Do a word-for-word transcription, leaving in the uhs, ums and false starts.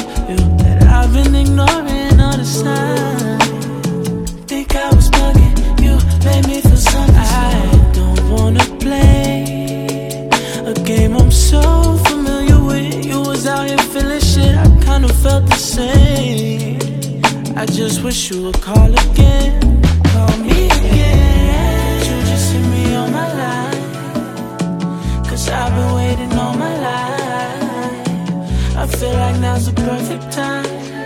you that I've been ignoring all the signs. Think I was bugging, you made me feel something. I don't wanna play a game I'm so familiar with. You was out here feeling shit, I kinda felt the same. I just wish you would call again. Call me again. You just hit me on my line, cause I've been waiting all my life. I feel like now's the perfect time.